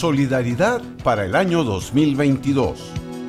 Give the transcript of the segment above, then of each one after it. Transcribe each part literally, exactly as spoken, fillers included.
solidaridad para el año dos mil veintidós.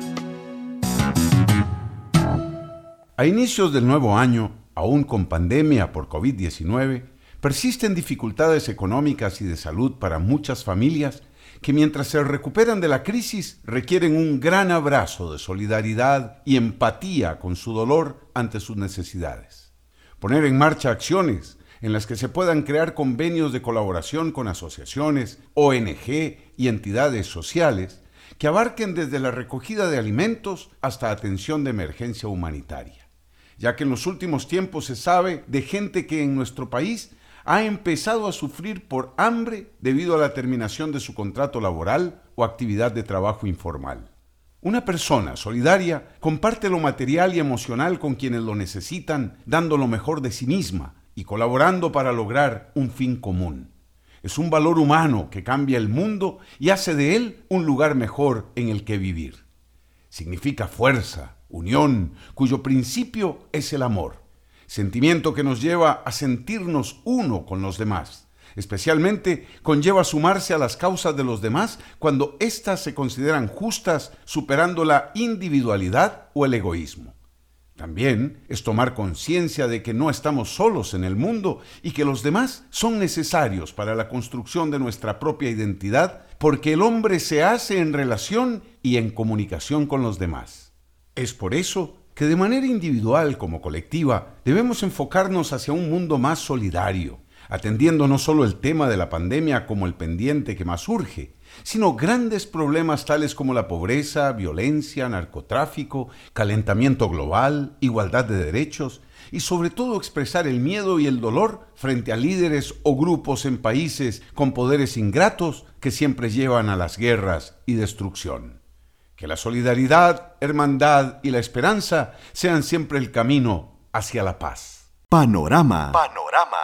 A inicios del nuevo año, aún con pandemia por covid diecinueve, persisten dificultades económicas y de salud para muchas familias que mientras se recuperan de la crisis requieren un gran abrazo de solidaridad y empatía con su dolor ante sus necesidades. Poner en marcha acciones en las que se puedan crear convenios de colaboración con asociaciones, O N G y entidades sociales que abarquen desde la recogida de alimentos hasta atención de emergencia humanitaria, ya que en los últimos tiempos se sabe de gente que en nuestro país ha empezado a sufrir por hambre debido a la terminación de su contrato laboral o actividad de trabajo informal. Una persona solidaria comparte lo material y emocional con quienes lo necesitan, dando lo mejor de sí misma y colaborando para lograr un fin común. Es un valor humano que cambia el mundo y hace de él un lugar mejor en el que vivir. Significa fuerza, unión, cuyo principio es el amor, sentimiento que nos lleva a sentirnos uno con los demás. Especialmente conlleva sumarse a las causas de los demás cuando éstas se consideran justas, superando la individualidad o el egoísmo. También es tomar conciencia de que no estamos solos en el mundo y que los demás son necesarios para la construcción de nuestra propia identidad, porque el hombre se hace en relación y en comunicación con los demás. Es por eso que de manera individual como colectiva debemos enfocarnos hacia un mundo más solidario, atendiendo no solo el tema de la pandemia como el pendiente que más surge, sino grandes problemas tales como la pobreza, violencia, narcotráfico, calentamiento global, igualdad de derechos y sobre todo expresar el miedo y el dolor frente a líderes o grupos en países con poderes ingratos que siempre llevan a las guerras y destrucción. Que la solidaridad, hermandad y la esperanza sean siempre el camino hacia la paz. Panorama. Panorama.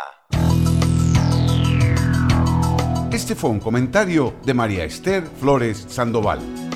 Este fue un comentario de María Esther Flores Sandoval.